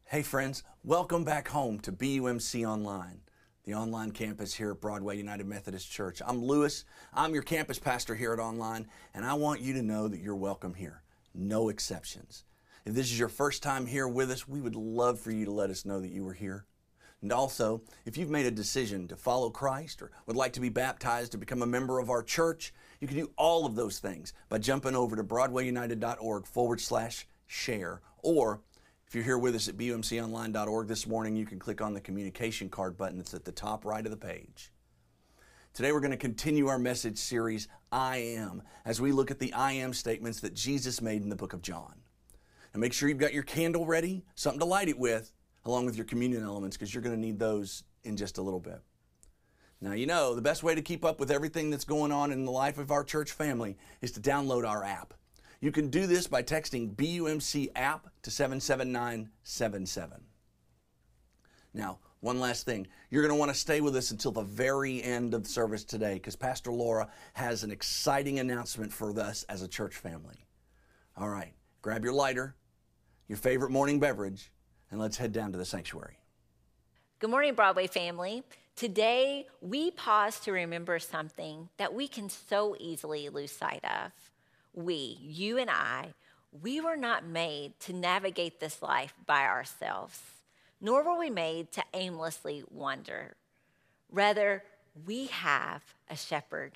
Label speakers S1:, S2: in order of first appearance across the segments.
S1: Hey friends, welcome back home to BUMC Online, the online campus here at Broadway United Methodist Church. I'm Lewis, I'm your campus pastor here at Online, and I want you to know that you're welcome here, no exceptions. If this is your first time here with us, we would love for you to let us know that you were here. And also, if you've made a decision to follow Christ or would like to be baptized to become a member of our church, you can do all of those things by jumping over to broadwayunited.org/share, or if you're here with us at bumconline.org this morning, you can click on the communication card button that's at the top right of the page. Today we're going to continue our message series, I Am, as we look at the I Am statements that Jesus made in the book of John. And make sure you've got your candle ready, something to light it with, along with your communion elements, because you're going to need those in just a little bit. Now, you know, the best way to keep up with everything that's going on in the life of our church family is to download our app. You can do this by texting BUMC app to 77977. Now, one last thing. You're going to want to stay with us until the very end of the service today because Pastor Laura has an exciting announcement for us as a church family. All right, grab your lighter, your favorite morning beverage, and let's head down to the sanctuary.
S2: Good morning, Broadway family. Today, we pause to remember something that we can so easily lose sight of. You and I, we were not made to navigate this life by ourselves, nor were we made to aimlessly wander. Rather, we have a shepherd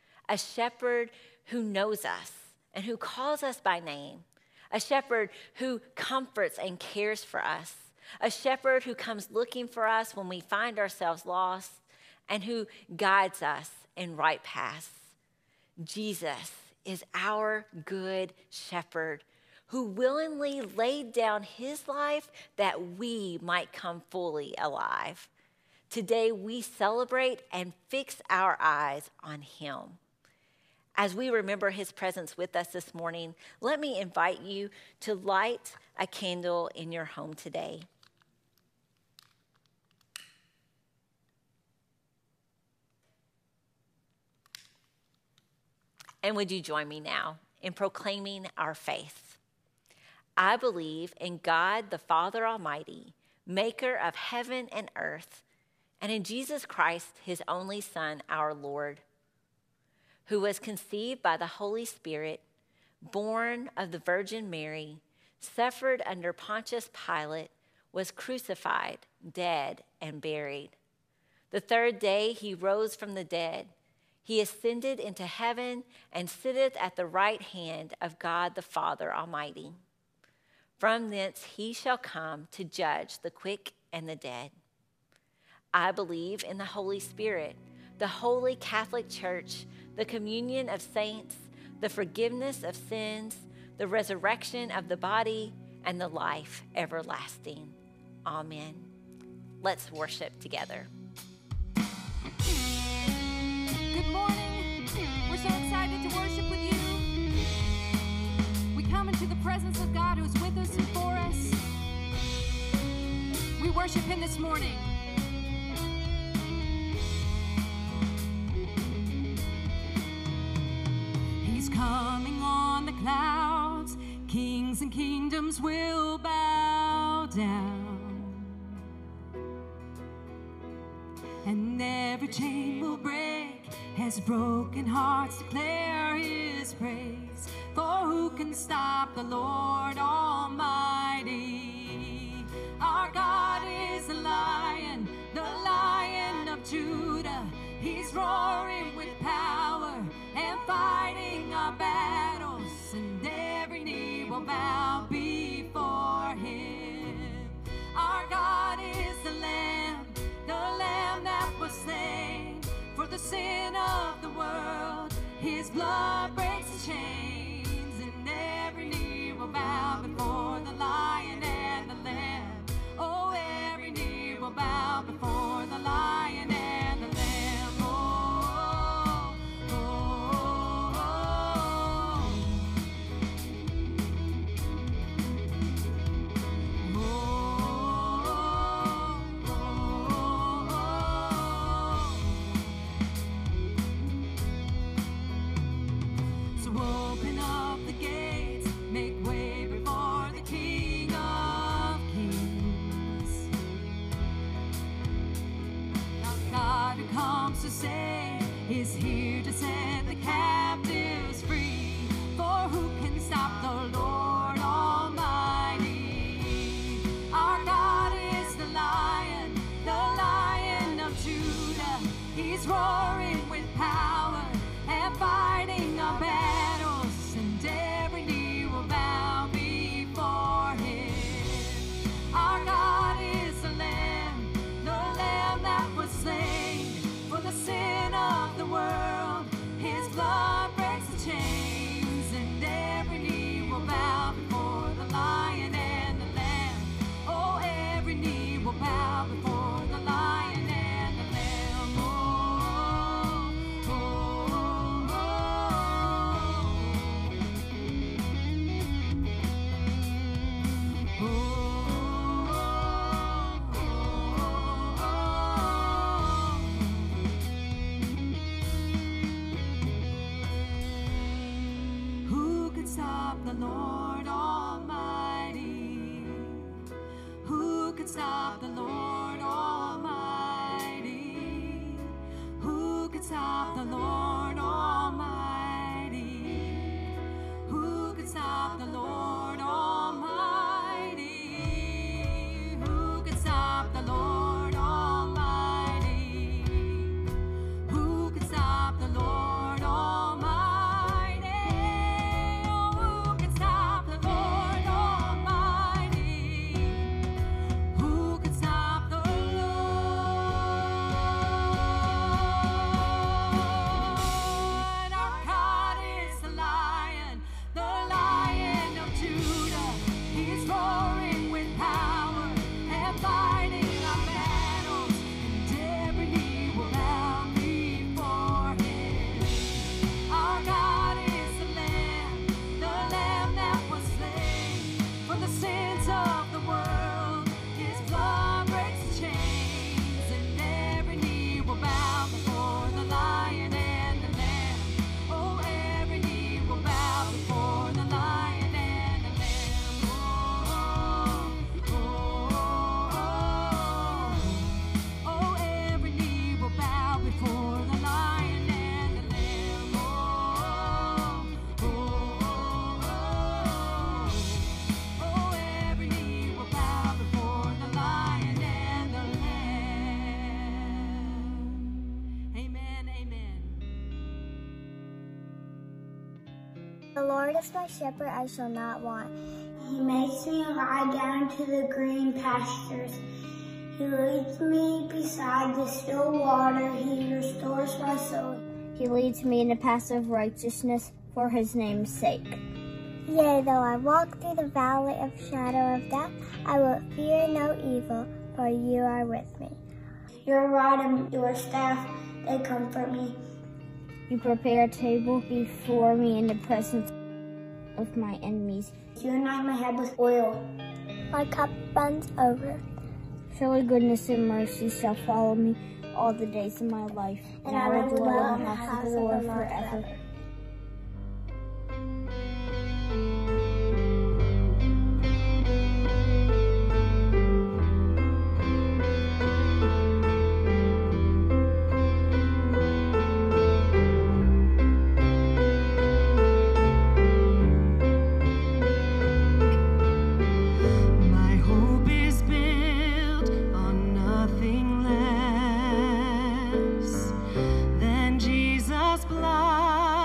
S2: who knows us and who calls us by name, a shepherd who comforts and cares for us, a shepherd who comes looking for us when we find ourselves lost, and who guides us in right paths. Jesus is our good shepherd who willingly laid down his life that we might come fully alive. Today we celebrate and fix our eyes on him. As we remember his presence with us this morning, let me invite you to light a candle in your home today. And would you join me now in proclaiming our faith? I believe in God, the Father Almighty, maker of heaven and earth, and in Jesus Christ, his only Son, our Lord, who was conceived by the Holy Spirit, born of the Virgin Mary, suffered under Pontius Pilate, was crucified, dead, and buried. The third day he rose from the dead. He ascended into heaven and sitteth at the right hand of God the Father Almighty. From thence he shall come to judge the quick and the dead. I believe in the Holy Spirit, the holy Catholic Church, the communion of saints, the forgiveness of sins, the resurrection of the body, and the life everlasting. Amen. Let's worship together.
S3: Good morning. We're so excited to worship with you. We come into the presence of God who's with us and for us. We worship him this morning. He's coming on the clouds. Kings and kingdoms will bow down. And every chain will break as broken hearts declare his praise. For who can stop the Lord Almighty? Our God is the Lion of Judah. He's roaring with power and fighting our battles, and every knee will bow before him. Our God is the Lamb that was slain for the sin of the world. His blood breaks the chains, and every knee will bow before the Lion and the Lamb. Oh, every knee will bow before the Lion and the Lamb. Oh, oh, oh, oh, oh, oh. So to save, is here to set the captives free. For who can stop the Lord Almighty? Our God is the Lion of Judah. He's roaring with power and fighting our battles, and every knee will bow before him. Our God is the Lamb that was slain for the sin of the world. His blood breaks the chains, and every knee will bow before the Lion and the Lamb. Oh, every knee will bow before the Lion and the Lamb. Oh, oh, oh, oh. Who could stop the Lord Almighty? Who could stop the Lord Almighty? Who could stop the Lord Almighty? Who could stop the Lord Almighty? Who could stop the Lord Almighty? Who could stop the Lord Almighty? Oh, who could stop the Lord Almighty? Who could stop the Lord? Our God is the Lion of Judah. He's roaring with power and fighting our battles, and every knee will bow before him. Our God is the Lamb that was slain for the sins of the world. His blood breaks the chains, and every knee will bow before the Lion and the Lamb. Oh, every knee will bow before the Lion and the Lamb. Oh, oh, oh, oh. Oh, every knee will bow before the Lion and the Lamb. Oh, oh, oh, oh. Oh, every knee will bow before the Lion and the Lamb. Amen, amen.
S4: The Lord is my shepherd, I shall not want. He makes me lie down to the green pastures. He leads me beside the still water. He restores my soul. He leads me in the paths of righteousness for his name's sake. Yea, though I walk through the valley of shadow of death, I will fear no evil, for you are with me. Your rod and your staff, they comfort me. You prepare a table before me in the presence of my enemies. You anoint my head with oil. My cup runs over. Surely goodness and mercy shall follow me all the days of my life, and I will dwell in the house of the Lord forever.
S3: My hope is built on nothing less than Jesus' blood.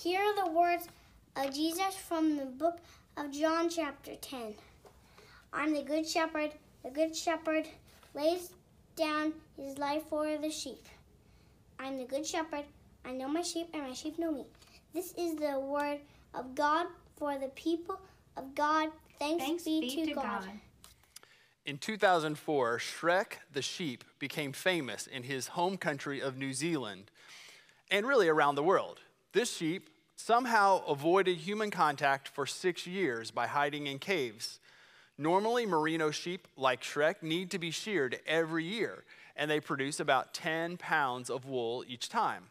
S4: Here are the words of Jesus from the book of John chapter 10. I'm the good shepherd. The good shepherd lays down his life for the sheep. I'm the good shepherd. I know my sheep and my sheep know me. This is the word of God for the people of God. Thanks be to God.
S5: In 2004, Shrek the sheep became famous in his home country of New Zealand and really around the world. This sheep somehow avoided human contact for 6 years by hiding in caves. Normally, merino sheep like Shrek need to be sheared every year, and they produce about 10 pounds of wool each time.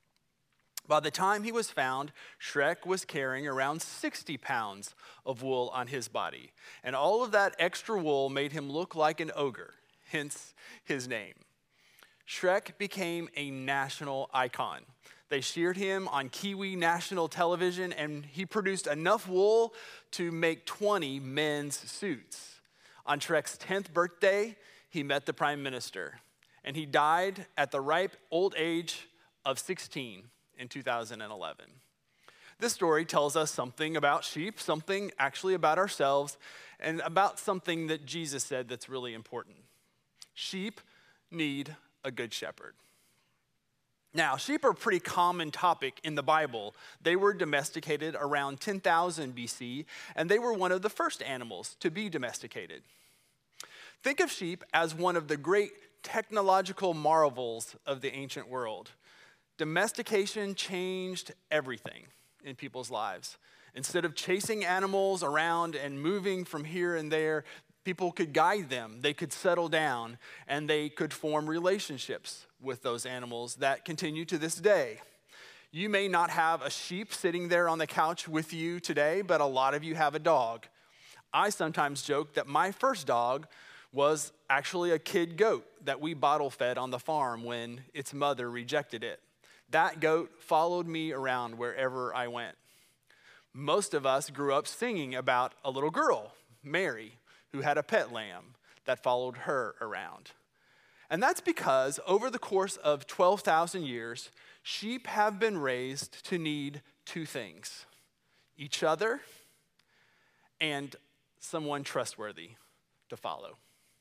S5: By the time he was found, Shrek was carrying around 60 pounds of wool on his body, and all of that extra wool made him look like an ogre, hence his name. Shrek became a national icon. They sheared him on Kiwi national television, and he produced enough wool to make 20 men's suits. On Shrek's 10th birthday, he met the Prime Minister, and he died at the ripe old age of 16 in 2011. This story tells us something about sheep, something actually about ourselves, and about something that Jesus said that's really important. Sheep need a good shepherd. Now, sheep are a pretty common topic in the Bible. They were domesticated around 10,000 BC, and they were one of the first animals to be domesticated. Think of sheep as one of the great technological marvels of the ancient world. Domestication changed everything in people's lives. Instead of chasing animals around and moving from here and there, people could guide them, they could settle down, and they could form relationships with those animals that continue to this day. You may not have a sheep sitting there on the couch with you today, but a lot of you have a dog. I sometimes joke that my first dog was actually a kid goat that we bottle fed on the farm when its mother rejected it. That goat followed me around wherever I went. Most of us grew up singing about a little girl, Mary, who had a pet lamb that followed her around. And that's because over the course of 12,000 years, sheep have been raised to need two things: each other and someone trustworthy to follow.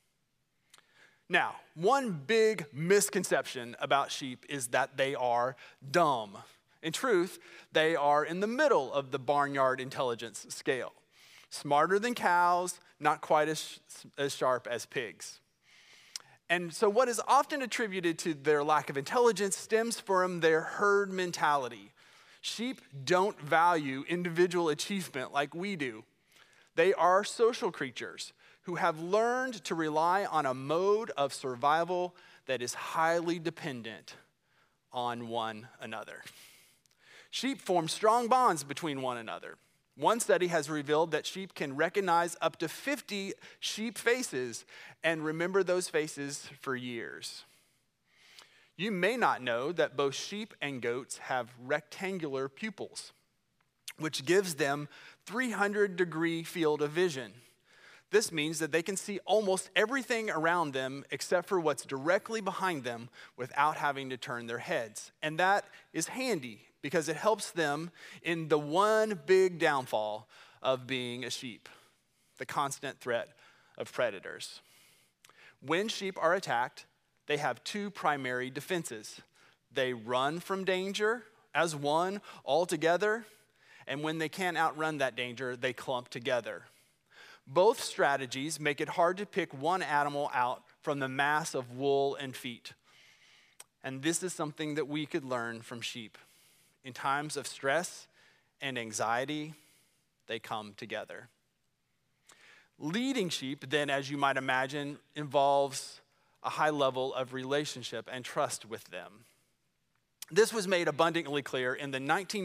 S5: Now, one big misconception about sheep is that they are dumb. In truth, they are in the middle of the barnyard intelligence scale. Smarter than cows, not quite as sharp as pigs. And so what is often attributed to their lack of intelligence stems from their herd mentality. Sheep don't value individual achievement like we do. They are social creatures who have learned to rely on a mode of survival that is highly dependent on one another. Sheep form strong bonds between one another. One study has revealed that sheep can recognize up to 50 sheep faces and remember those faces for years. You may not know that both sheep and goats have rectangular pupils, which gives them 300-degree field of vision. This means that they can see almost everything around them except for what's directly behind them without having to turn their heads. And that is handy because it helps them in the one big downfall of being a sheep, the constant threat of predators. When sheep are attacked, they have two primary defenses. They run from danger as one altogether, and when they can't outrun that danger, they clump together. Both strategies make it hard to pick one animal out from the mass of wool and feet. And this is something that we could learn from sheep. In times of stress and anxiety, they come together. Leading sheep, then, as you might imagine, involves a high level of relationship and trust with them. This was made abundantly clear in the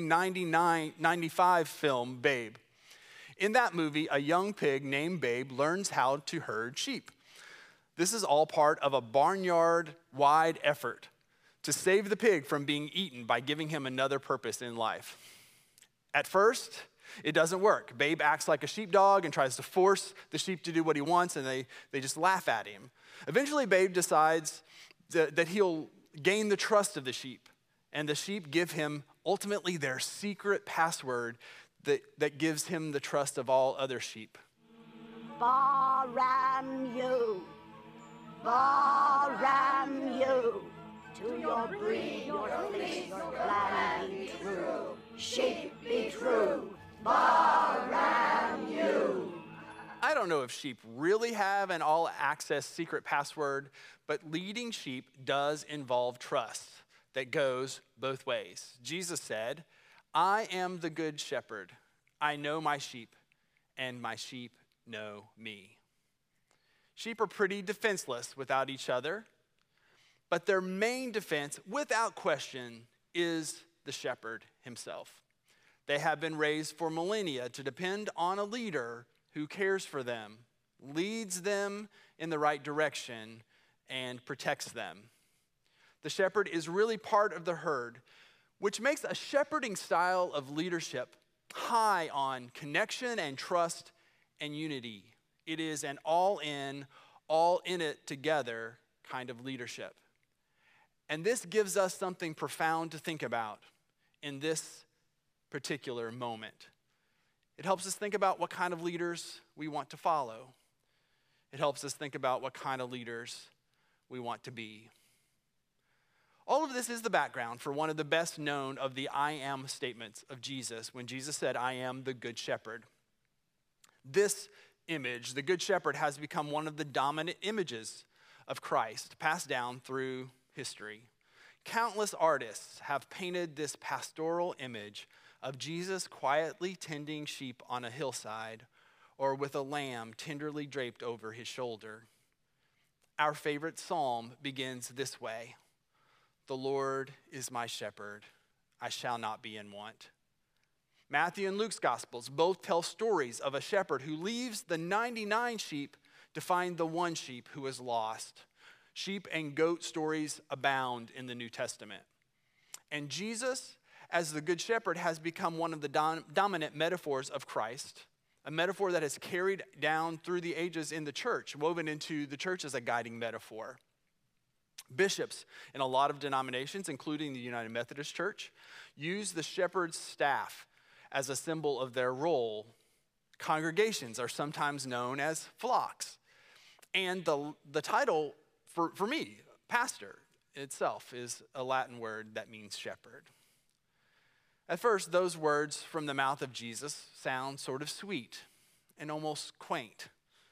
S5: 1995 film, Babe. In that movie, a young pig named Babe learns how to herd sheep. This is all part of a barnyard-wide effort to save the pig from being eaten by giving him another purpose in life. At first, it doesn't work. Babe acts like a sheepdog and tries to force the sheep to do what he wants, and they just laugh at him. Eventually, Babe decides that he'll gain the trust of the sheep, and the sheep give him ultimately their secret password that gives him the trust of all other sheep.
S6: Baram you, to your breed, your fleece, your plan be true, sheep be true, Baram you.
S5: I don't know if sheep really have an all-access secret password, but leading sheep does involve trust that goes both ways. Jesus said, I am the good shepherd. I know my sheep, and my sheep know me. Sheep are pretty defenseless without each other, but their main defense, without question, is the shepherd himself. They have been raised for millennia to depend on a leader who cares for them, leads them in the right direction, and protects them. The shepherd is really part of the herd, which makes a shepherding style of leadership high on connection and trust and unity. It is an all in it together kind of leadership. And this gives us something profound to think about in this particular moment. It helps us think about what kind of leaders we want to follow. It helps us think about what kind of leaders we want to be. All of this is the background for one of the best known of the I am statements of Jesus when Jesus said, I am the good shepherd. This image, the good shepherd, has become one of the dominant images of Christ passed down through history. Countless artists have painted this pastoral image of Jesus quietly tending sheep on a hillside or with a lamb tenderly draped over his shoulder. Our favorite psalm begins this way. The Lord is my shepherd, I shall not be in want. Matthew and Luke's Gospels both tell stories of a shepherd who leaves the 99 sheep to find the one sheep who is lost. Sheep and goat stories abound in the New Testament. And Jesus, as the Good Shepherd, has become one of the dominant metaphors of Christ, a metaphor that has carried down through the ages in the church, woven into the church as a guiding metaphor. Bishops in a lot of denominations, including the United Methodist Church, use the shepherd's staff as a symbol of their role. Congregations are sometimes known as flocks. And the title, for me, pastor itself, is a Latin word that means shepherd. At first, those words from the mouth of Jesus sound sort of sweet and almost quaint.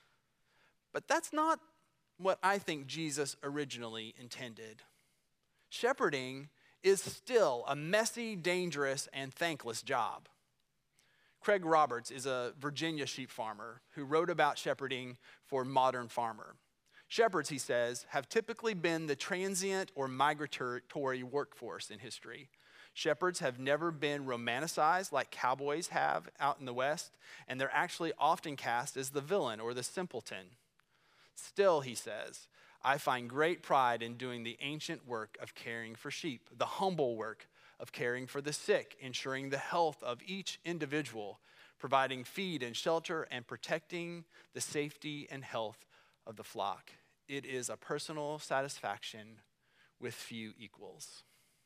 S5: But that's not what I think Jesus originally intended. Shepherding is still a messy, dangerous, and thankless job. Craig Roberts is a Virginia sheep farmer who wrote about shepherding for Modern Farmer. Shepherds, he says, have typically been the transient or migratory workforce in history. Shepherds have never been romanticized like cowboys have out in the West, and they're actually often cast as the villain or the simpleton. Still, he says, I find great pride in doing the ancient work of caring for sheep, the humble work of caring for the sick, ensuring the health of each individual, providing feed and shelter, and protecting the safety and health of the flock. It is a personal satisfaction with few equals.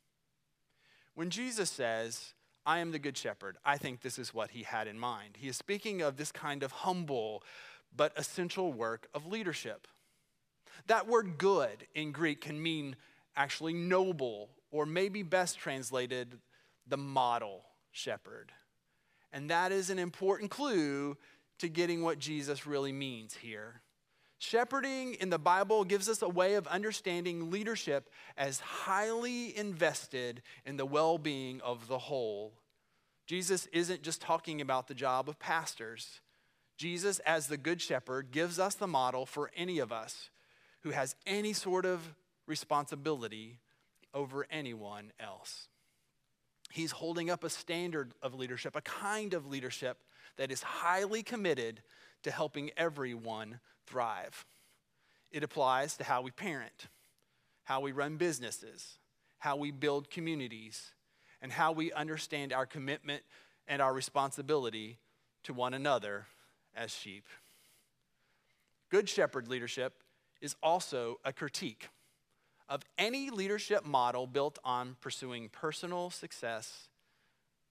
S5: When Jesus says, I am the good shepherd, I think this is what he had in mind. He is speaking of this kind of humble but essential work of leadership. That word good in Greek can mean actually noble, or maybe best translated, the model shepherd. And that is an important clue to getting what Jesus really means here. Shepherding in the Bible gives us a way of understanding leadership as highly invested in the well-being of the whole. Jesus isn't just talking about the job of pastors. Jesus, as the Good Shepherd, gives us the model for any of us who has any sort of responsibility over anyone else. He's holding up a standard of leadership, a kind of leadership that is highly committed to helping everyone thrive. It applies to how we parent, how we run businesses, how we build communities, and how we understand our commitment and our responsibility to one another as sheep. Good shepherd leadership is also a critique of any leadership model built on pursuing personal success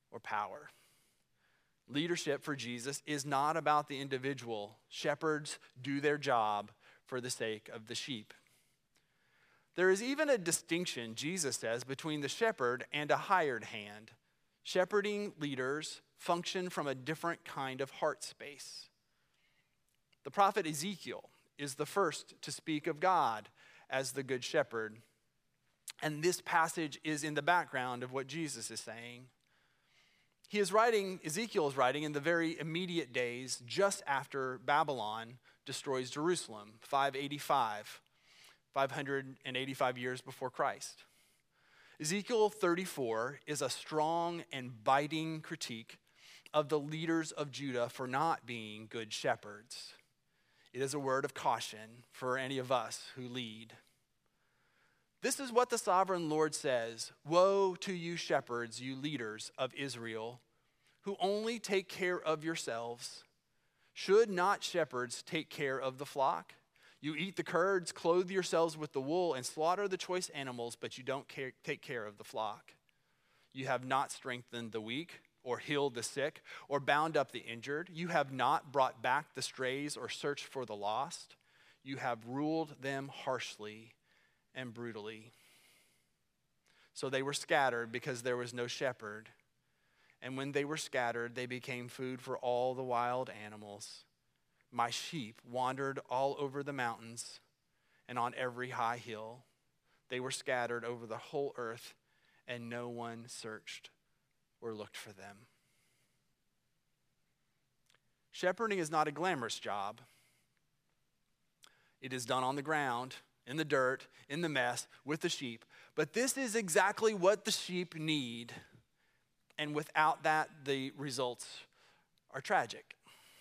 S5: or power. Leadership for Jesus is not about the individual. Shepherds do their job for the sake of the sheep. There is even a distinction, Jesus says, between the shepherd and a hired hand. Shepherding leaders function from a different kind of heart space. The prophet Ezekiel is the first to speak of God as the good shepherd. And this passage is in the background of what Jesus is saying. Ezekiel is writing in the very immediate days just after Babylon destroys Jerusalem, 585 years before Christ. Ezekiel 34 is a strong and biting critique of the leaders of Judah for not being good shepherds. It is a word of caution for any of us who lead. This is what the sovereign Lord says: "Woe to you shepherds, you leaders of Israel, who only take care of yourselves. Should not shepherds take care of the flock? You eat the curds, clothe yourselves with the wool, and slaughter the choice animals, but you don't take care of the flock. You have not strengthened the weak, or healed the sick, or bound up the injured. You have not brought back the strays or searched for the lost. You have ruled them harshly and brutally." So they were scattered because there was no shepherd. And when they were scattered, they became food for all the wild animals. My sheep wandered all over the mountains and on every high hill. They were scattered over the whole earth, and no one searched or looked for them. Shepherding is not a glamorous job. It is done on the ground, in the dirt, in the mess, with the sheep. But this is exactly what the sheep need. And without that, the results are tragic.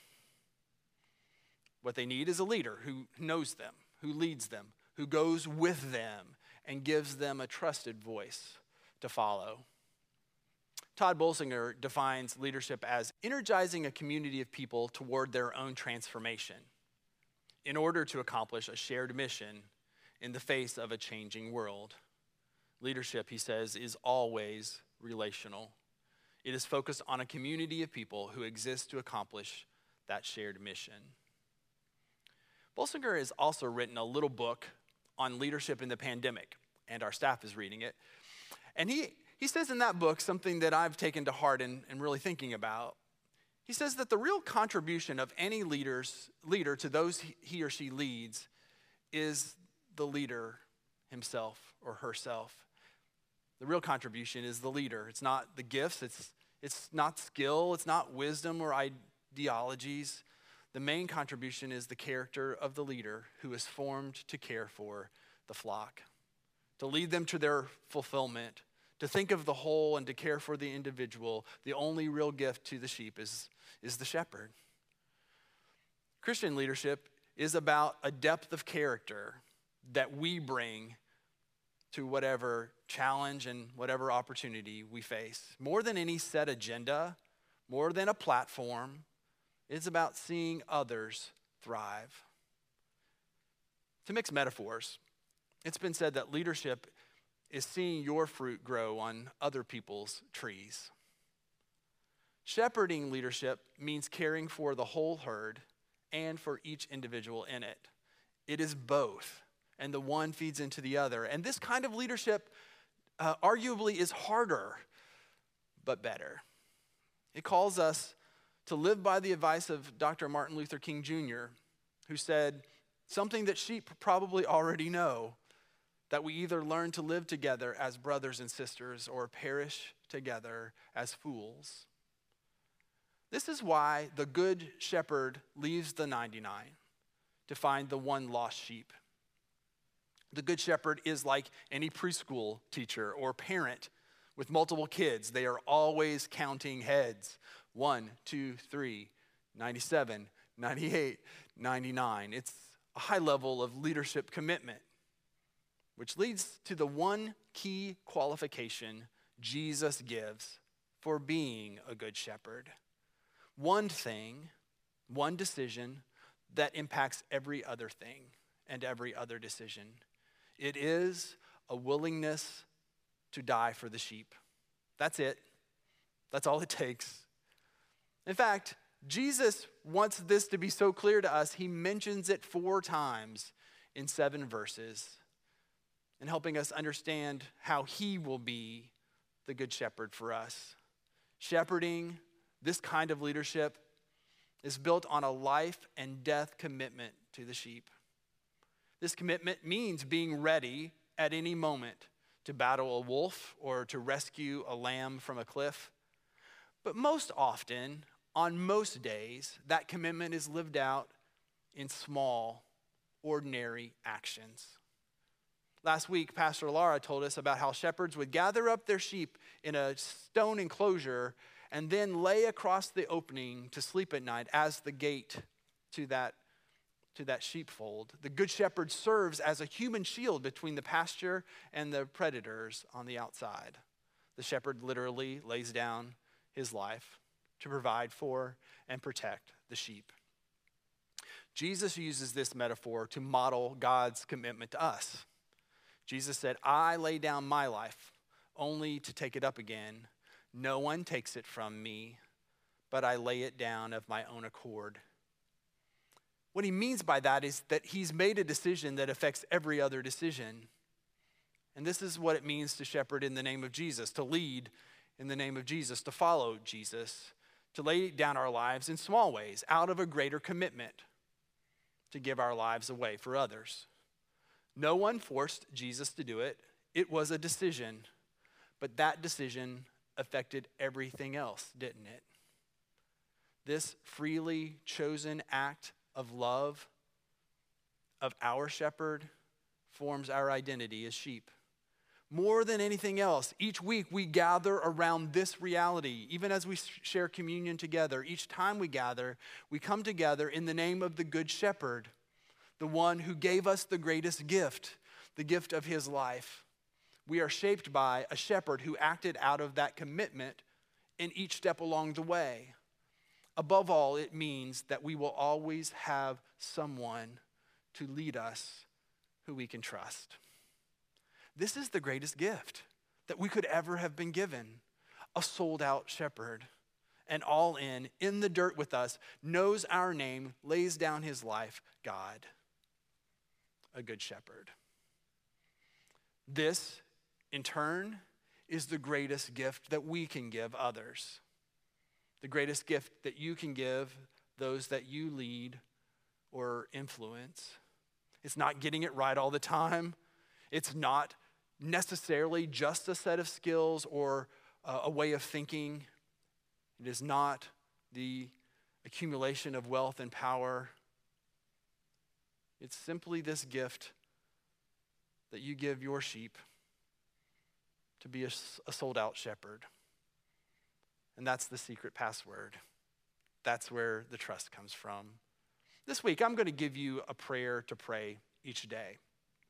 S5: What they need is a leader who knows them, who leads them, who goes with them, and gives them a trusted voice to follow. Todd Bolsinger defines leadership as energizing a community of people toward their own transformation in order to accomplish a shared mission in the face of a changing world. Leadership, he says, is always relational. It is focused on a community of people who exist to accomplish that shared mission. Bolsinger has also written a little book on leadership in the pandemic, and our staff is reading it. And he says in that book something that I've taken to heart and really thinking about. He says that the real contribution of any leader to those he or she leads is the leader himself or herself. The real contribution is the leader. It's not the gifts, it's not skill, it's not wisdom or ideologies. The main contribution is the character of the leader who is formed to care for the flock, to lead them to their fulfillment, to think of the whole and to care for the individual. The only real gift to the sheep is the shepherd. Christian leadership is about a depth of character that we bring to whatever challenge and whatever opportunity we face. More than any set agenda, more than a platform, it's about seeing others thrive. To mix metaphors, it's been said that leadership is seeing your fruit grow on other people's trees. Shepherding leadership means caring for the whole herd and for each individual in it. It is both, and the one feeds into the other. And this kind of leadership arguably is harder, but better. It calls us to live by the advice of Dr. Martin Luther King Jr., who said something that sheep probably already know, that we either learn to live together as brothers and sisters or perish together as fools. This is why the good shepherd leaves the 99 to find the one lost sheep. The good shepherd is like any preschool teacher or parent with multiple kids. They are always counting heads. 1, 2, 3, 97, 98, 99. It's a high level of leadership commitment, which leads to the one key qualification Jesus gives for being a good shepherd. One thing, one decision that impacts every other thing and every other decision. It is a willingness to die for the sheep. That's it. That's all it takes. In fact, Jesus wants this to be so clear to us, he mentions it 4 times in 7 verses, and helping us understand how he will be the good shepherd for us. Shepherding, this kind of leadership, is built on a life and death commitment to the sheep. This commitment means being ready at any moment to battle a wolf or to rescue a lamb from a cliff. But most often, on most days, that commitment is lived out in small, ordinary actions. Last week, Pastor Laura told us about how shepherds would gather up their sheep in a stone enclosure and then lay across the opening to sleep at night as the gate to that sheepfold. The good shepherd serves as a human shield between the pasture and the predators on the outside. The shepherd literally lays down his life to provide for and protect the sheep. Jesus uses this metaphor to model God's commitment to us. Jesus said, "I lay down my life only to take it up again. No one takes it from me, but I lay it down of my own accord." What he means by that is that he's made a decision that affects every other decision. And this is what it means to shepherd in the name of Jesus, to lead in the name of Jesus, to follow Jesus, to lay down our lives in small ways out of a greater commitment to give our lives away for others. No one forced Jesus to do it. It was a decision, but that decision affected everything else, didn't it? This freely chosen act of love of our shepherd forms our identity as sheep. More than anything else, each week we gather around this reality. Even as we share communion together, each time we gather, we come together in the name of the Good Shepherd, the one who gave us the greatest gift, the gift of his life. We are shaped by a shepherd who acted out of that commitment in each step along the way. Above all, it means that we will always have someone to lead us who we can trust. This is the greatest gift that we could ever have been given. A sold-out shepherd, and all in the dirt with us, knows our name, lays down his life, God, a good shepherd. This, in turn, is the greatest gift that we can give others. The greatest gift that you can give those that you lead or influence. It's not getting it right all the time. It's not necessarily just a set of skills or a way of thinking. It is not the accumulation of wealth and power. It's simply this gift that you give your sheep to be a sold-out shepherd. And that's the secret password. That's where the trust comes from. This week, I'm going to give you a prayer to pray each day,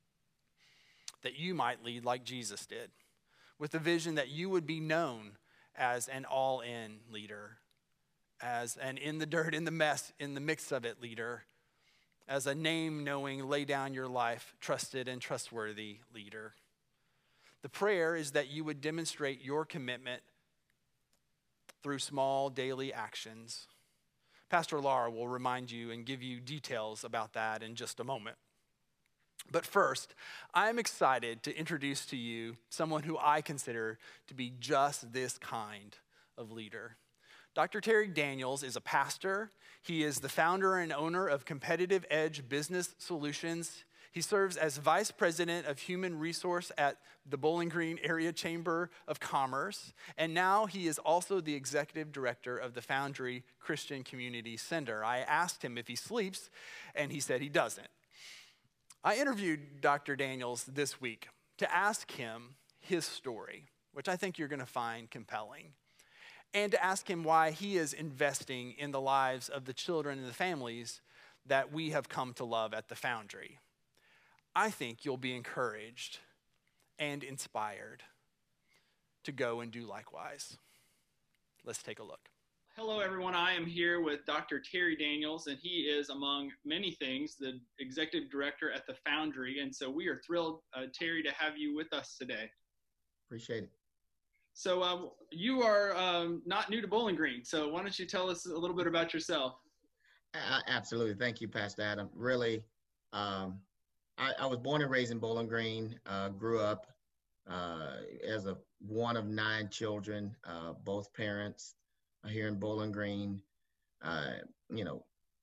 S5: that you might lead like Jesus did, with the vision that you would be known as an all-in leader, as an in the dirt, in the mess, in the mix of it leader, as a name-knowing, lay down your life, trusted and trustworthy leader. The prayer is that you would demonstrate your commitment through small daily actions. Pastor Laura will remind you and give you details about that in just a moment. But first, I'm excited to introduce to you someone who I consider to be just this kind of leader. Dr. Terry Daniels is a pastor. He is the founder and owner of Competitive Edge Business Solutions. He serves as Vice President of Human Resource at the Bowling Green Area Chamber of Commerce. And now he is also the Executive Director of the Foundry Christian Community Center. I asked him if he sleeps, and he said he doesn't. I interviewed Dr. Daniels this week to ask him his story, which I think you're going to find compelling, and to ask him why he is investing in the lives of the children and the families that we have come to love at the Foundry. I think you'll be encouraged and inspired to go and do likewise. Let's take a look.
S7: Hello, everyone. I am here with Dr. Terry Daniels, and he is, among many things, the Executive Director at the Foundry. And so we are thrilled, Terry, to have you with us today.
S8: Appreciate it.
S7: So you are not new to Bowling Green. So why don't you tell us a little bit about yourself?
S8: Absolutely. Thank you, Pastor Adam. Really, I was born and raised in Bowling Green, grew up as one of 9 children, both parents here in Bowling Green. You know,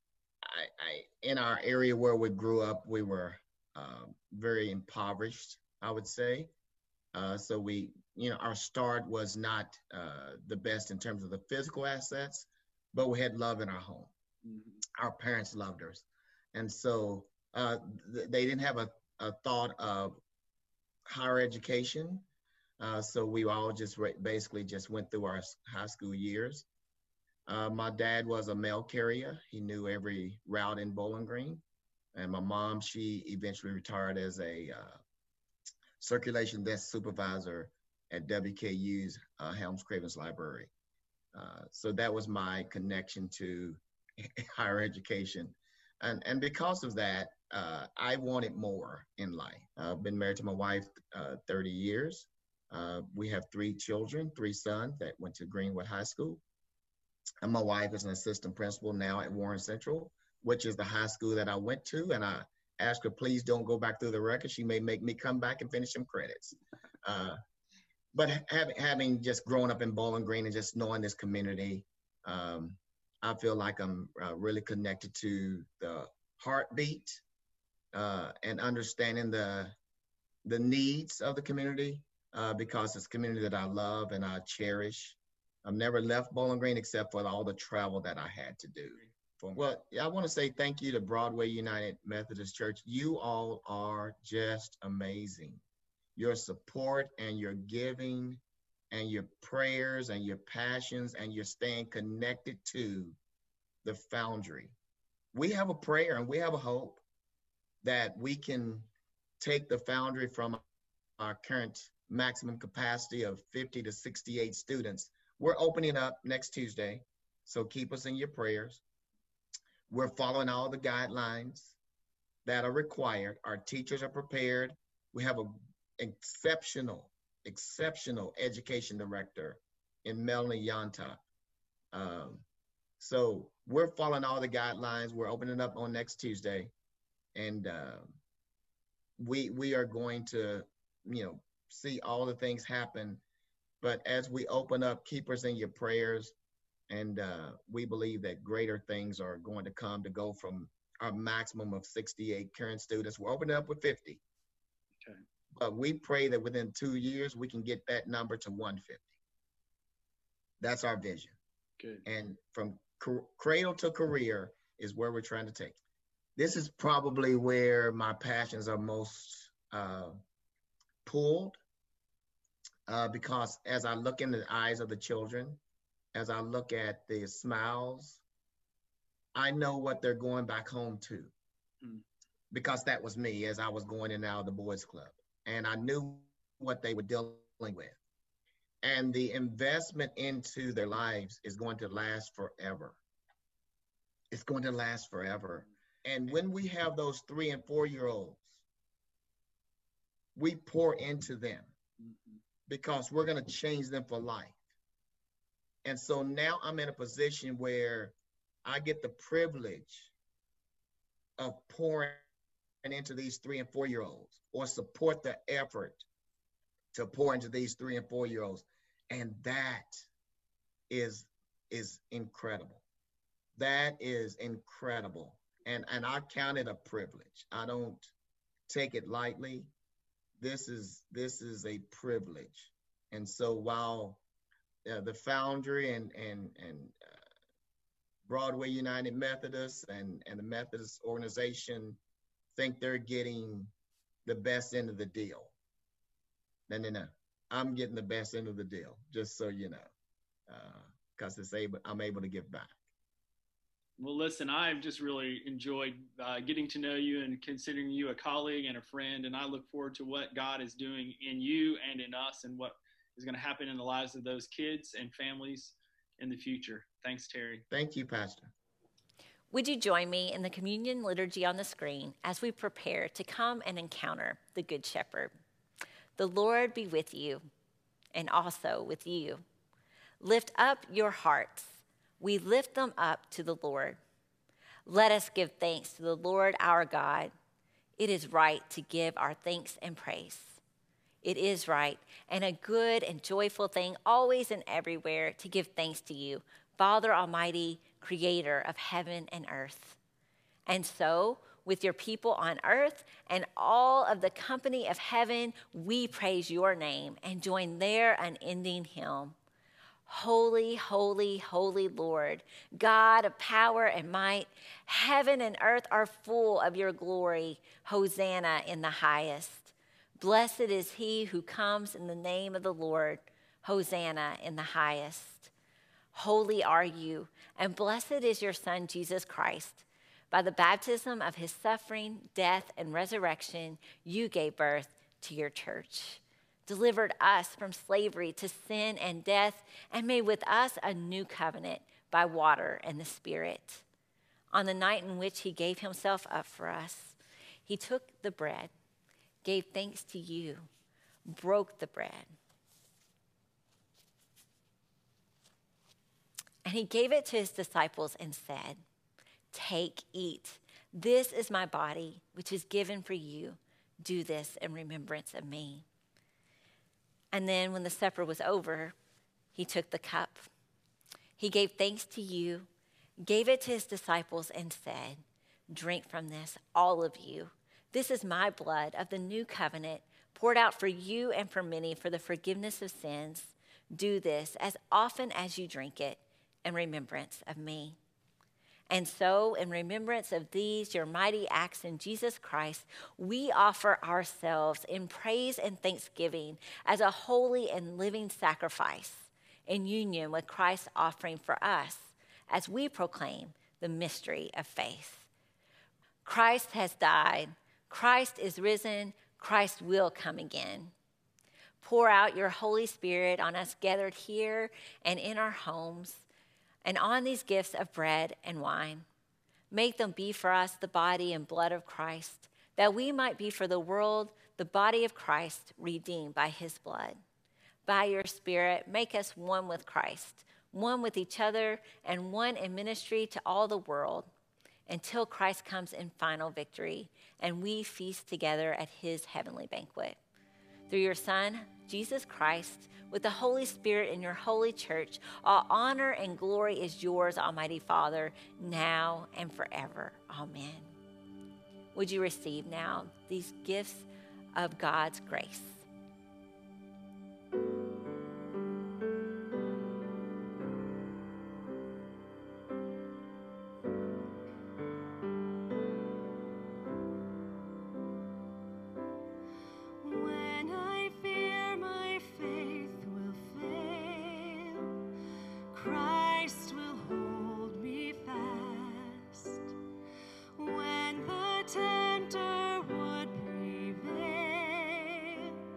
S8: in our area where we grew up, we were very impoverished, I would say. So our start was not the best in terms of the physical assets, but we had love in our home. Mm-hmm. Our parents loved us. And so they didn't have a thought of higher education. So we all just basically just went through our high school years. My dad was a mail carrier. He knew every route in Bowling Green. And my mom, she eventually retired as a circulation desk supervisor at WKU's Helms Cravens Library. So that was my connection to higher education. And because of that, I wanted more in life. I've been married to my wife 30 years. We have 3 children, 3 sons that went to Greenwood High School. And my wife is an assistant principal now at Warren Central, which is the high school that I went to. And I asked her, please don't go back through the record. She may make me come back and finish some credits. But having just grown up in Bowling Green and just knowing this community, I feel like I'm really connected to the heartbeat and understanding the needs of the community because it's a community that I love and I cherish. I've never left Bowling Green except for all the travel that I had to do. Well, I want to say thank you to Broadway United Methodist Church. You all are just amazing. Your support and your giving and your prayers and your passions and your staying connected to the Foundry. We have a prayer and we have a hope that we can take the Foundry from our current maximum capacity of 50 to 68 students. We're opening up next Tuesday, so keep us in your prayers. We're following all the guidelines that are required. Our teachers are prepared. We have an exceptional education director in Melanie Yanta. So we're following all the guidelines. We're opening up on next Tuesday. And we are going to, see all the things happen. But as we open up, keep us in your prayers. And we believe that greater things are going to come to go from our maximum of 68 current students. We're opening up with 50. Okay. But we pray that within 2 years, we can get that number to 150. That's our vision. Good. And from cradle to career is where we're trying to take it. This is probably where my passions are most pulled because as I look in the eyes of the children, as I look at the smiles, I know what they're going back home to because that was me as I was going in and out of the boys club. And I knew what they were dealing with. And the investment into their lives is going to last forever. It's going to last forever. And when we have those 3 and 4-year-olds, we pour into them because we're going to change them for life. And so now I'm in a position where I get the privilege of pouring into these 3 and 4-year-olds or support the effort to pour into these 3 and 4-year-olds. And that is incredible. That is incredible. And I count it a privilege. I don't take it lightly. This is a privilege. And so while the Foundry and Broadway United Methodist and the Methodist organization think they're getting the best end of the deal. No. I'm getting the best end of the deal, just so you know, because I'm able to give back.
S7: Well, listen, I've just really enjoyed getting to know you and considering you a colleague and a friend, and I look forward to what God is doing in you and in us and what is going to happen in the lives of those kids and families in the future. Thanks, Terry.
S8: Thank you, Pastor.
S2: Would you join me in the communion liturgy on the screen as we prepare to come and encounter the Good Shepherd? The Lord be with you and also with you. Lift up your hearts. We lift them up to the Lord. Let us give thanks to the Lord our God. It is right to give our thanks and praise. It is right and a good and joyful thing always and everywhere to give thanks to you, Father Almighty, creator of heaven and earth. And so, with your people on earth and all of the company of heaven, we praise your name and join their unending hymn. Holy, holy, holy Lord, God of power and might, heaven and earth are full of your glory. Hosanna in the highest. Blessed is he who comes in the name of the Lord. Hosanna in the highest. Holy are you, and blessed is your Son, Jesus Christ. By the baptism of his suffering, death, and resurrection, you gave birth to your church, delivered us from slavery to sin and death, and made with us a new covenant by water and the Spirit. On the night in which he gave himself up for us, he took the bread, gave thanks to you, broke the bread, and he gave it to his disciples and said, "Take, eat. This is my body, which is given for you. Do this in remembrance of me." And then when the supper was over, he took the cup. He gave thanks to you, gave it to his disciples, and said, "Drink from this, all of you. This is my blood of the new covenant, poured out for you and for many for the forgiveness of sins. Do this as often as you drink it in remembrance of me." And so, in remembrance of these, your mighty acts in Jesus Christ, we offer ourselves in praise and thanksgiving as a holy and living sacrifice in union with Christ's offering for us as we proclaim the mystery of faith. Christ has died. Christ is risen. Christ will come again. Pour out your Holy Spirit on us gathered here and in our homes, and on these gifts of bread and wine. Make them be for us the body and blood of Christ, that we might be for the world the body of Christ redeemed by his blood. By your Spirit, make us one with Christ, one with each other, and one in ministry to all the world, until Christ comes in final victory, and we feast together at his heavenly banquet. Through your Son, Jesus Christ, with the Holy Spirit in your holy church, all honor and glory is yours, Almighty Father, now and forever. Amen. Would you receive now these gifts of God's grace?
S3: When I fear my faith will fail, Christ will hold me fast. When the tempter would prevail,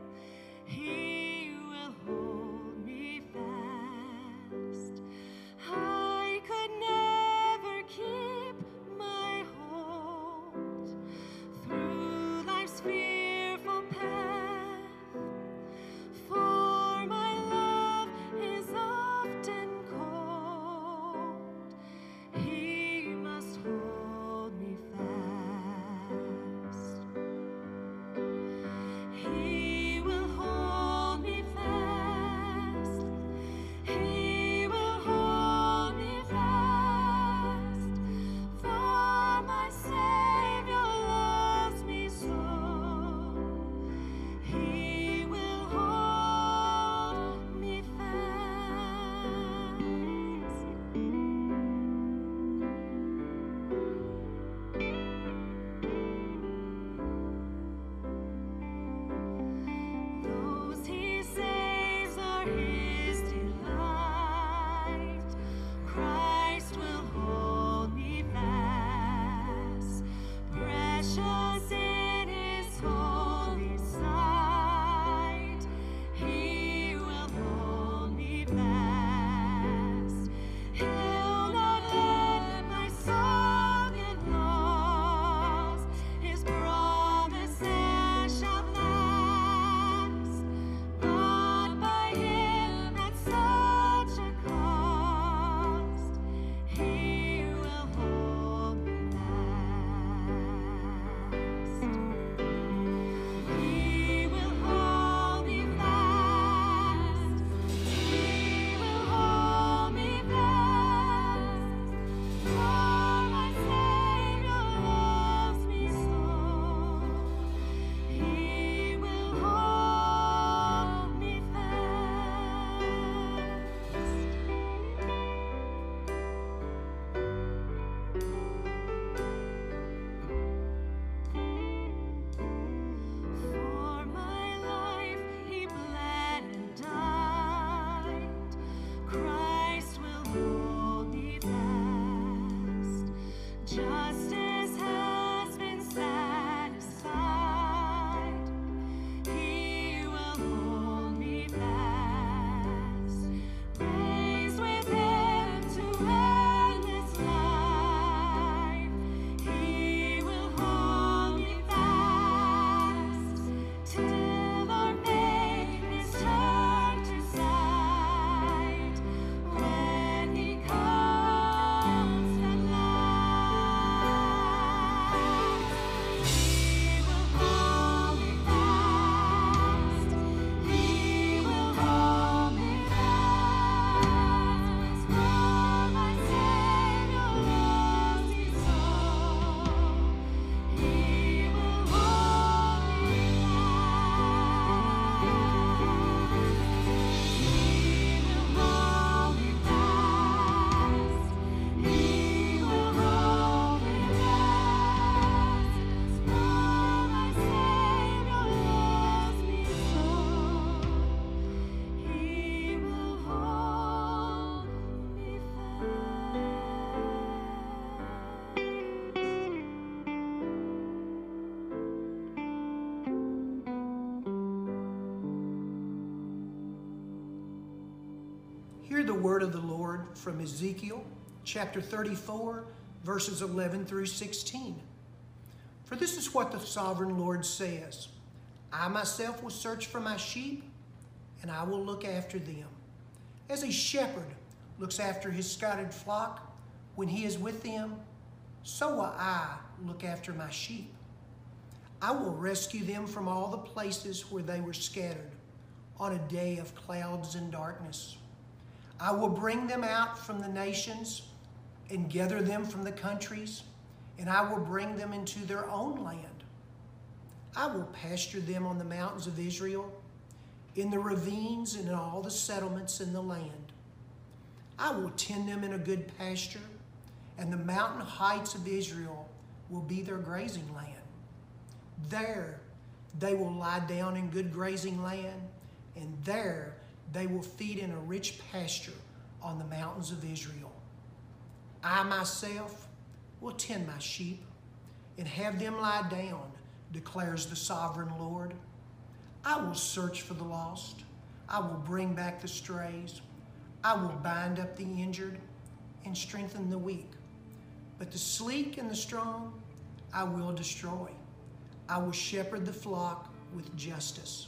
S9: the word of the Lord from Ezekiel chapter 34, verses 11 through 16. For this is what the sovereign Lord says, I myself will search for my sheep, and I will look after them. As a shepherd looks after his scattered flock when he is with them, so will I look after my sheep. I will rescue them from all the places where they were scattered on a day of clouds and darkness. I will bring them out from the nations and gather them from the countries, and I will bring them into their own land. I will pasture them on the mountains of Israel, in the ravines and in all the settlements in the land. I will tend them in a good pasture, and the mountain heights of Israel will be their grazing land. There they will lie down in good grazing land, and there they will feed in a rich pasture on the mountains of Israel. I myself will tend my sheep and have them lie down, declares the sovereign Lord. I will search for the lost. I will bring back the strays. I will bind up the injured and strengthen the weak. But the sleek and the strong I will destroy. I will shepherd the flock with justice.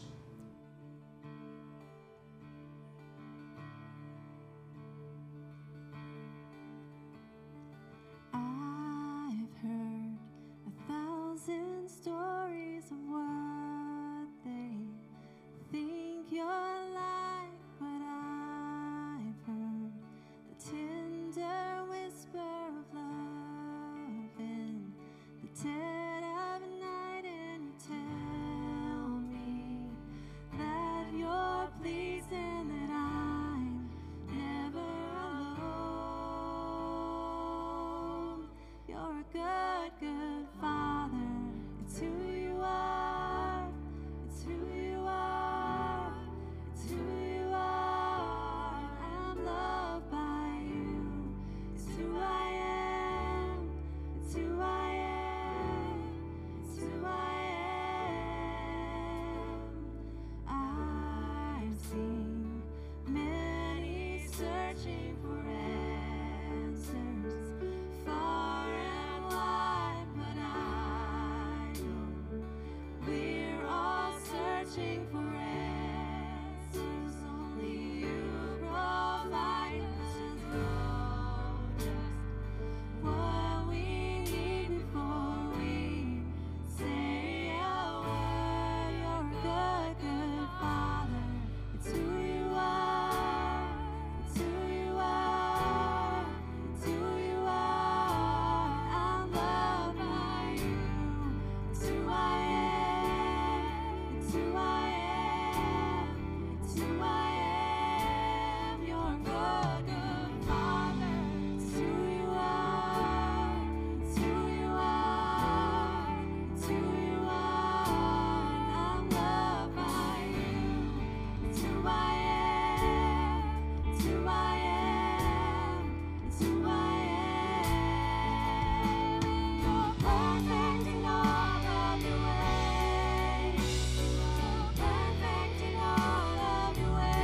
S3: I've heard 1,000 stories of what they think you're like, but I've heard the tender whisper of love in the dead of night, and you tell me that you're pleased and that I'm never alone. You're a good, good Father. It's who you are. It's who you are. It's who you are. I'm loved by you. It's who I am. It's who I am. It's who I am. I've seen many searching for answers far and wide, but I know we're all searching for answers. Only you provide us just what we need before we say a word. You're a good, good Father. It's who you are. It's who you are. It's who you are. I'm loved by you. It's who I am. It's who I am. It's who I am. You're a good, good Father. It's who you are. It's who you are. It's who you are. I'm loved by you. It's who I am. It's who I am. It's who I am. You're perfect in all of your ways. You're perfect in all of your ways.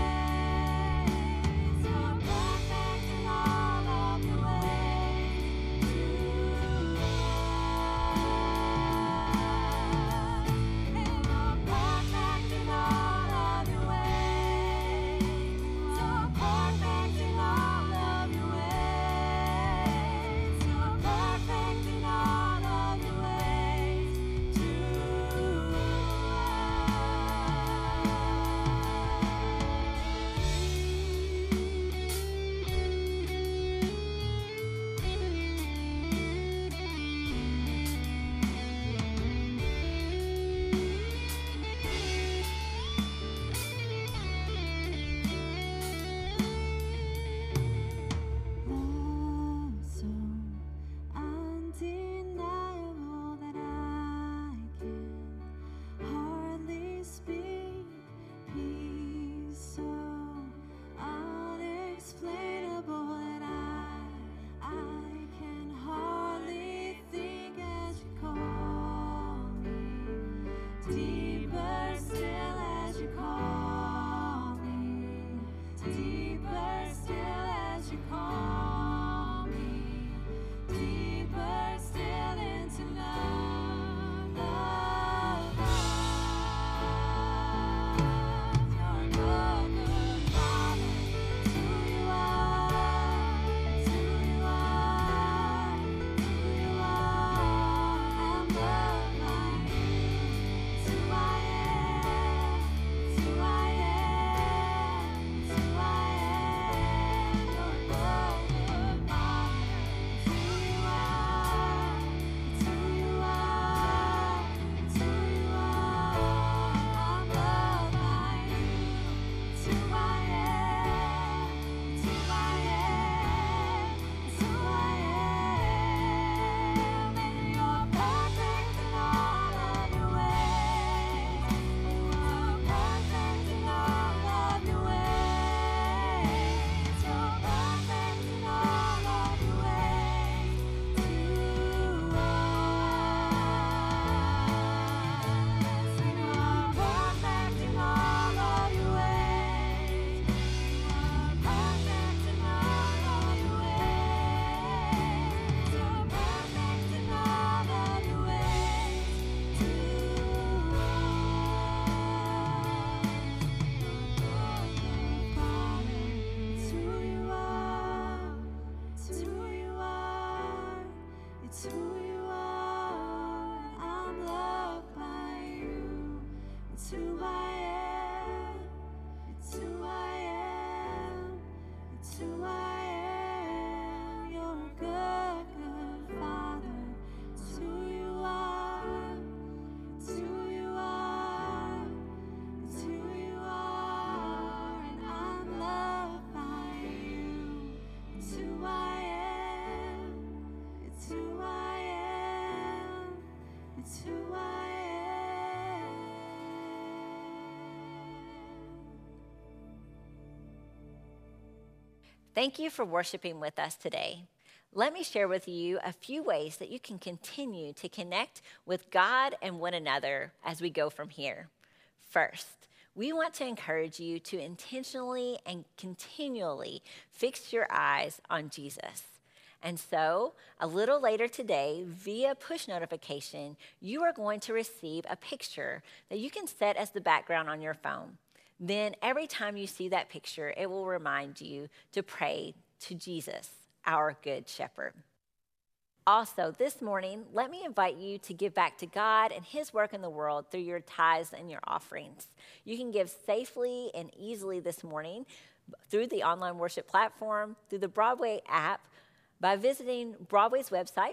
S2: Thank you for worshiping with us today. Let me share with you a few ways that you can continue to connect with God and one another as we go from here. First, we want to encourage you to intentionally and continually fix your eyes on Jesus. And so, a little later today, via push notification, you are going to receive a picture that you can set as the background on your phone. Then, every time you see that picture, it will remind you to pray to Jesus, our Good Shepherd. Also, this morning, let me invite you to give back to God and His work in the world through your tithes and your offerings. You can give safely and easily this morning through the online worship platform, through the Broadway app, by visiting Broadway's website,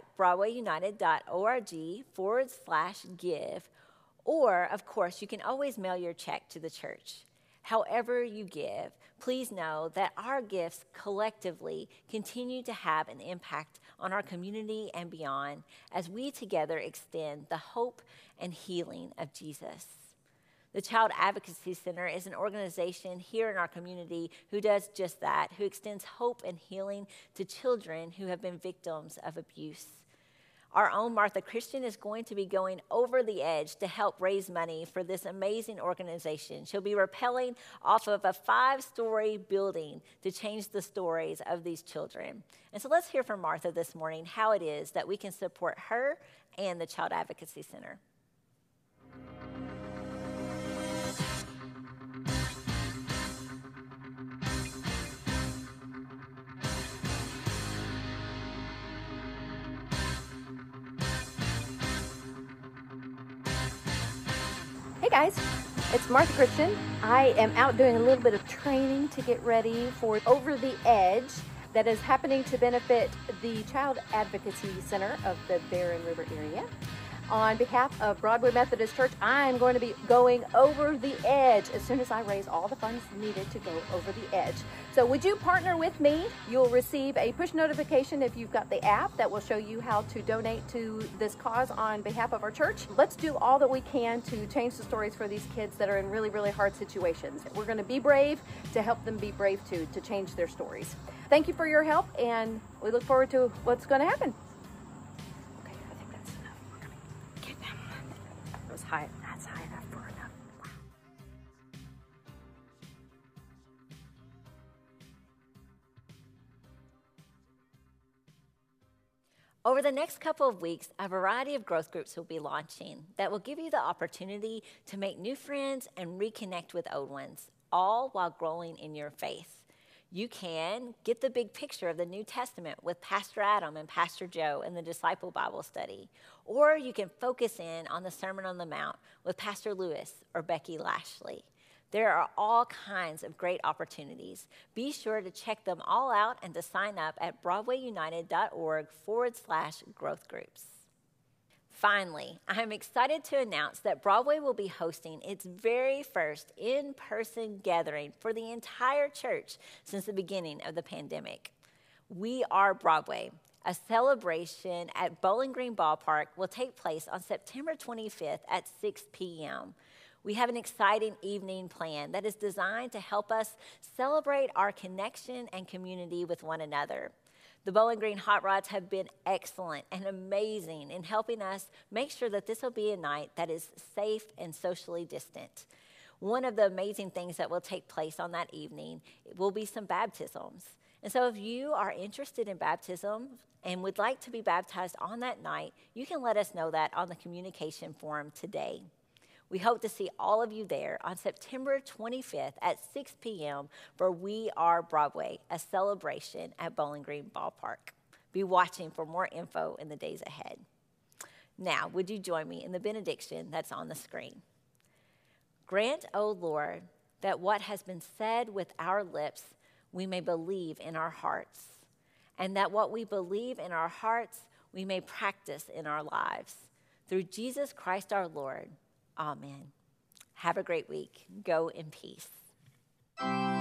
S2: broadwayunited.org/give, or, of course, you can always mail your check to the church. However you give, please know that our gifts collectively continue to have an impact on our community and beyond as we together extend the hope and healing of Jesus. The Child Advocacy Center is an organization here in our community who does just that, who extends hope and healing to children who have been victims of abuse. Our own Martha Christian is going to be going over the edge to help raise money for this amazing organization. She'll be rappelling off of a 5-story building to change the stories of these children. And so let's hear from Martha this morning how it is that we can support her and the Child Advocacy Center.
S10: Hey guys, it's Martha Christian. I am out doing a little bit of training to get ready for Over the Edge that is happening to benefit the Child Advocacy Center of the Barren River area. On behalf of Broadway Methodist Church, I'm going to be going over the edge as soon as I raise all the funds needed to go over the edge. So would you partner with me? You'll receive a push notification if you've got the app that will show you how to donate to this cause on behalf of our church. Let's do all that we can to change the stories for these kids that are in really, really hard situations. We're going to be brave to help them be brave too, to change their stories. Thank you for your help, and we look forward to what's going to happen. That's high enough for enough. Wow.
S2: Over the next couple of weeks, a variety of growth groups will be launching that will give you the opportunity to make new friends and reconnect with old ones, all while growing in your faith. You can get the big picture of the New Testament with Pastor Adam and Pastor Joe in the Disciple Bible Study. Or you can focus in on the Sermon on the Mount with Pastor Lewis or Becky Lashley. There are all kinds of great opportunities. Be sure to check them all out and to sign up at broadwayunited.org/growth groups. Finally, I'm excited to announce that Broadway will be hosting its very first in-person gathering for the entire church since the beginning of the pandemic. We Are Broadway, a celebration at Bowling Green Ballpark, will take place on September 25th at 6 p.m. We have an exciting evening planned that is designed to help us celebrate our connection and community with one another. The Bowling Green Hot Rods have been excellent and amazing in helping us make sure that this will be a night that is safe and socially distant. One of the amazing things that will take place on that evening will be some baptisms. And so if you are interested in baptism and would like to be baptized on that night, you can let us know that on the communication forum today. We hope to see all of you there on September 25th at 6 p.m. for We Are Broadway, a celebration at Bowling Green Ballpark. Be watching for more info in the days ahead. Now, would you join me in the benediction that's on the screen? Grant, O Lord, that what has been said with our lips we may believe in our hearts, and that what we believe in our hearts we may practice in our lives. Through Jesus Christ our Lord. Amen. Have a great week. Go in peace.